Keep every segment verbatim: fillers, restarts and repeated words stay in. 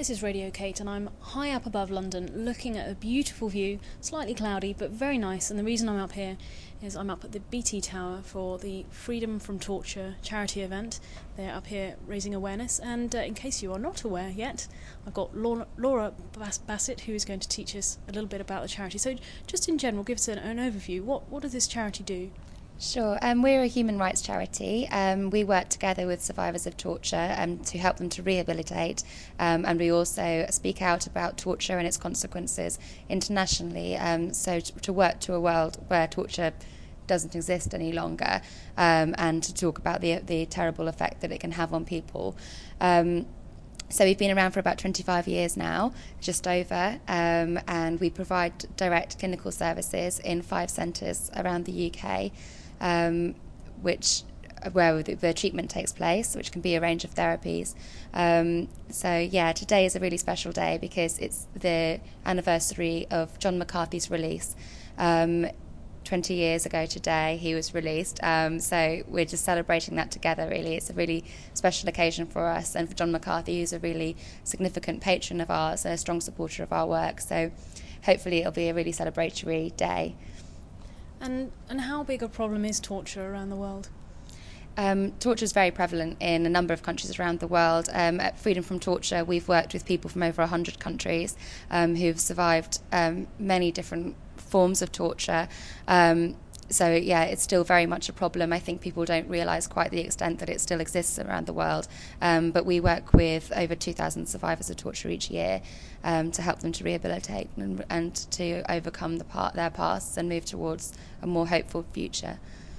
This is Radio Kate and I'm high up above London looking at a beautiful view, slightly cloudy but very nice, and the reason I'm up here is I'm up at the B T Tower for the Freedom from Torture charity event. They're up here raising awareness, and uh, in case you are not aware yet, I've got Laura, Laura Bass- Bassett who is going to teach us a little bit about the charity. So just in general, give us an, an overview. What, what does this charity do? Sure. Um, we're a human rights charity. Um, we work together with survivors of torture um, to help them to rehabilitate, um, and we also speak out about torture and its consequences internationally, um, so to, to work to a world where torture doesn't exist any longer, um, and to talk about the, the terrible effect that it can have on people. Um, So we've been around for about twenty-five years now, just over, um, and we provide direct clinical services in five centres around the U K, um, which where the, the treatment takes place, which can be a range of therapies. Um, so yeah, today is a really special day because it's the anniversary of John McCarthy's release. Um, twenty years ago today he was released, um, so we're just celebrating that together really. It's a really special occasion for us, and for John McCarthy, who's a really significant patron of ours and a strong supporter of our work, so hopefully it'll be a really celebratory day. And, and how big a problem is torture around the world? Um, torture is very prevalent in a number of countries around the world. Um, at Freedom from Torture, we've worked with people from over one hundred countries um, who've survived um, many different forms of torture. Um, so, yeah, it's still very much a problem. I think people don't realise quite the extent that it still exists around the world. Um, but we work with over two thousand survivors of torture each year um, to help them to rehabilitate and, and to overcome the part, their pasts and move towards a more hopeful future.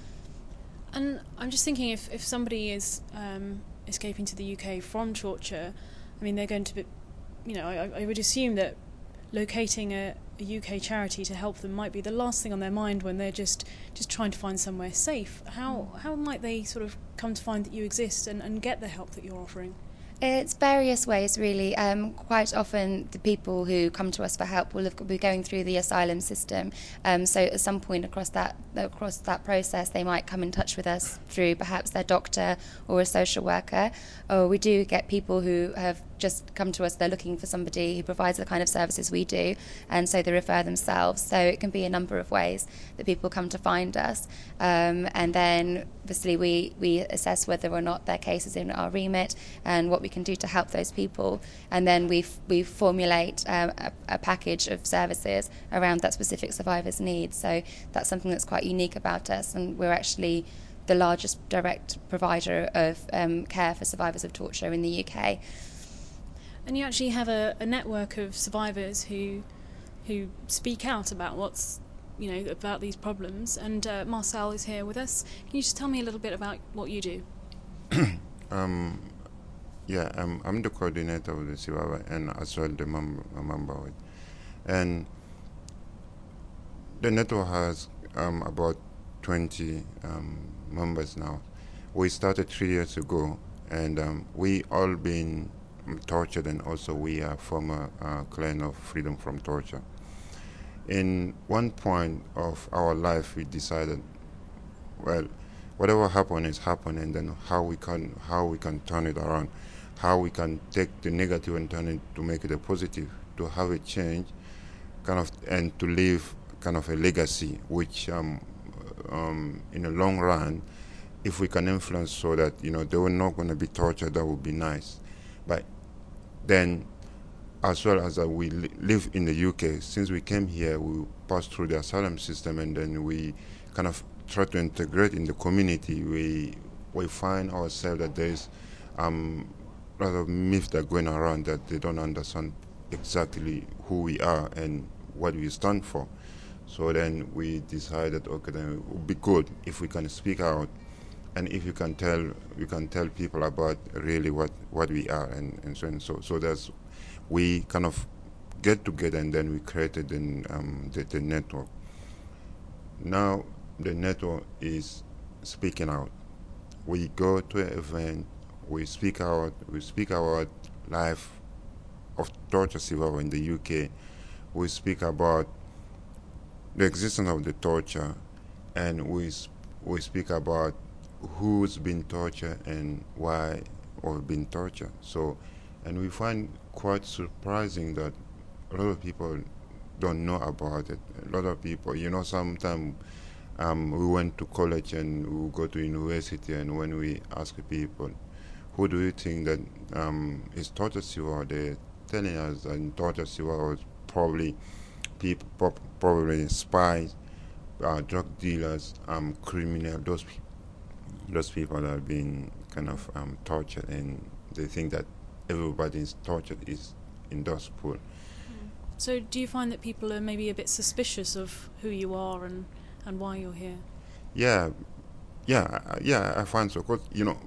And I'm just thinking, if, if somebody is um, escaping to the U K from torture, I mean, they're going to be, you know, I, I would assume that locating a, a U K charity to help them might be the last thing on their mind when they're just, just trying to find somewhere safe. How how might they sort of come to find that you exist and, and get the help that you're offering? It's various ways, really. Um, quite often, the people who come to us for help will have, be going through the asylum system. Um, so, at some point across that across that process, they might come in touch with us through perhaps their doctor or a social worker. Or we do get people who have just come to us. They're looking for somebody who provides the kind of services we do, and so they refer themselves. So it can be a number of ways that people come to find us, um, and then obviously we we assess whether or not their case is in our remit and what we can do to help those people, and then we we formulate um, a, a package of services around that specific survivor's needs. So that's something that's quite unique about us, and we're actually the largest direct provider of um, care for survivors of torture in the U K. And you actually have a, a network of survivors who who speak out about what's, you know, about these problems. And uh, Marcel is here with us. Can you just tell me a little bit about what you do? um, yeah, um, I'm the coordinator of the survivor and as well the mem- a member of it. And the network has um, about twenty um, members now. We started three years ago, and um, we all been tortured, and also we are former uh, client of Freedom from Torture. In one point of our life, we decided, well, whatever happened is happened, and then how we can how we can turn it around, how we can take the negative and turn it to make it a positive, to have a change, kind of, and to leave kind of a legacy, which um, um, in the long run, if we can influence so that, you know, they were not going to be tortured, that would be nice. But then, as well as uh, we li- live in the U K, since we came here, we passed through the asylum system, and then we kind of try to integrate in the community. We we find ourselves that there is um, a lot of myths that are going around, that they don't understand exactly who we are and what we stand for. So then we decided, okay, then it would be good if we can speak out, and if you can tell, you can tell people about really what, what we are, and, and so and so. So that's, we kind of get together, and then we created the, um, the, the network. Now the network is speaking out. We go to an event, we speak out, we speak about life of torture survivor in the U K. We speak about the existence of the torture, and we we speak about who's been tortured and why or been tortured. So and we find quite surprising that a lot of people don't know about it. A lot of people, you know, sometimes um, we went to college and we go to university, and when we ask people, who do you think that um, is Torture Siwawa, they're telling us that Torture Siwawa was probably people, probably spies, uh, drug dealers, um, criminal, those people, those people that have been kind of um, tortured, and they think that everybody's tortured is in those pool. So do you find that people are maybe a bit suspicious of who you are and, and why you're here? Yeah, yeah, uh, yeah, I find so. Because, you know,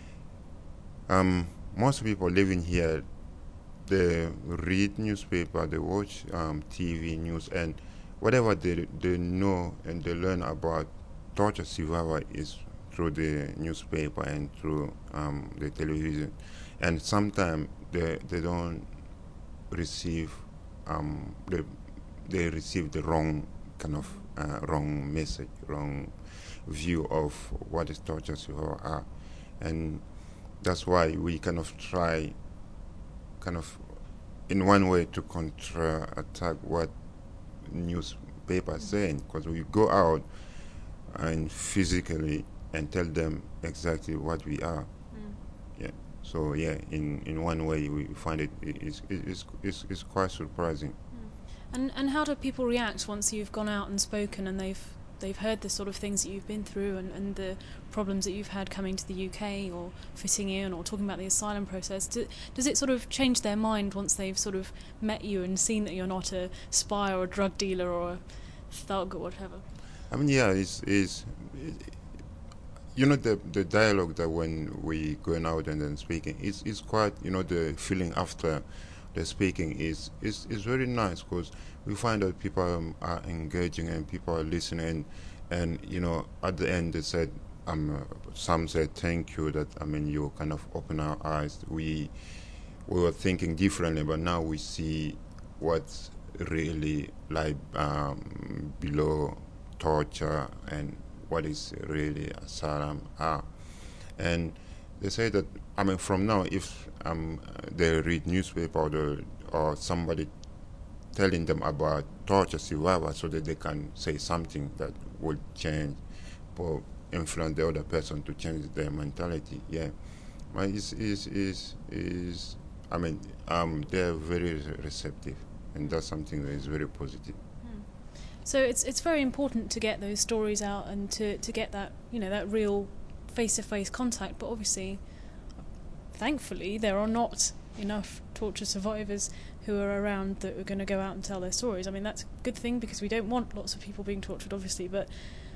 um, most people living here, they read newspaper, they watch um, T V news, and whatever they, they know and they learn about Torture Siwawa is through the newspaper and through um, the television. And sometimes they, they don't receive Um, they, they receive the wrong kind of uh, wrong message, wrong view of what is Torture Siwawa are, and that's why we kind of try, kind of, in one way to contra attack what newspapers saying, because we go out and physically and tell them exactly what we are. Mm. Yeah. So yeah, in, in one way we find it is is is is quite surprising. And and how do people react once you've gone out and spoken and they've they've heard the sort of things that you've been through and, and the problems that you've had coming to the U K or fitting in or talking about the asylum process? Do, does it sort of change their mind once they've sort of met you and seen that you're not a spy or a drug dealer or a thug or whatever? I mean, yeah, it's is. It, You know, the the dialogue that when we going out and then speaking, is is quite, you know, the feeling after the speaking is is, is very nice, because we find that people um, are engaging and people are listening, and, and you know, at the end they said, um, uh, some said thank you, that I mean you kind of open our eyes. We we were thinking differently, but now we see what's really like um, below torture and what is really asylum are. And they say that, I mean, from now, if um, they read newspaper or, the, or somebody telling them about Torture Siwawa, so that they can say something that would change or influence the other person to change their mentality. Yeah, but is is is is I mean, um, they're very receptive, and that's something that is very positive. So it's it's very important to get those stories out and to, to get that, you know, that real face-to-face contact. But obviously, thankfully, there are not enough torture survivors who are around that are going to go out and tell their stories. I mean, that's a good thing, because we don't want lots of people being tortured, obviously. But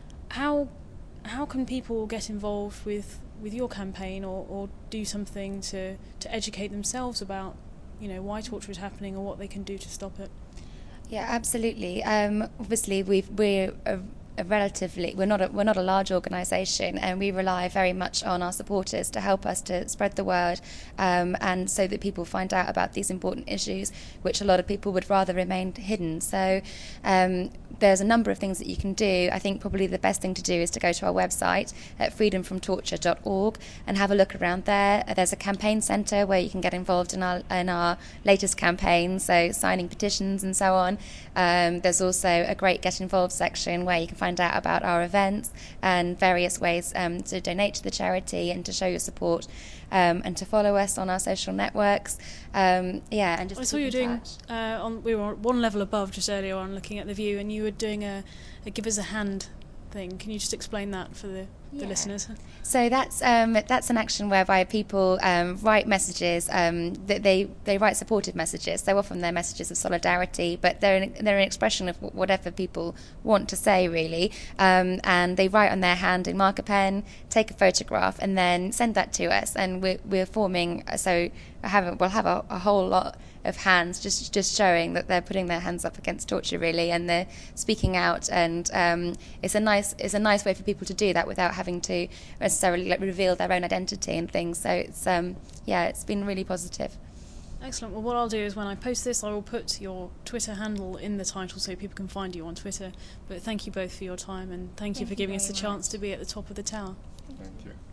how how can people get involved with, with your campaign, or, or do something to, to educate themselves about, you know, why torture is happening or what they can do to stop it? Yeah, absolutely. Um, obviously, we've, we're a, a relatively we're not a, we're not a large organisation, and we rely very much on our supporters to help us to spread the word, um, and so that people find out about these important issues, which a lot of people would rather remain hidden. So um, there's a number of things that you can do. I think probably the best thing to do is to go to our website at freedom from torture dot org and have a look around there. There's a campaign centre where you can get involved in our in our latest campaign, so signing petitions and so on. Um, there's also a great Get Involved section where you can find out about our events and various ways um, to donate to the charity and to show your support, um, and to follow us on our social networks. Um, yeah, and just I saw you were doing. Uh, on, we were one level above just earlier on, looking at the view, and you were doing a, a give us a hand thing. Can you just explain that for the, the yeah. listeners? So that's um, that's an action whereby people um, write messages. Um, that they they write supportive messages. So often they're messages of solidarity, but they're an, they're an expression of whatever people want to say, really. Um, and they write on their hand in marker pen, take a photograph, and then send that to us. And we're we're forming. So I have we'll have a, a whole lot of hands, just just showing that they're putting their hands up against torture, really, and they're speaking out. And um, it's a nice it's a nice way for people to do that without having to necessarily like reveal their own identity and things. So it's um, yeah, it's been really positive. Excellent. Well, what I'll do is when I post this, I will put your Twitter handle in the title so people can find you on Twitter. But thank you both for your time, and thank, thank you for giving us the chance to be at the top of the tower. Thank you.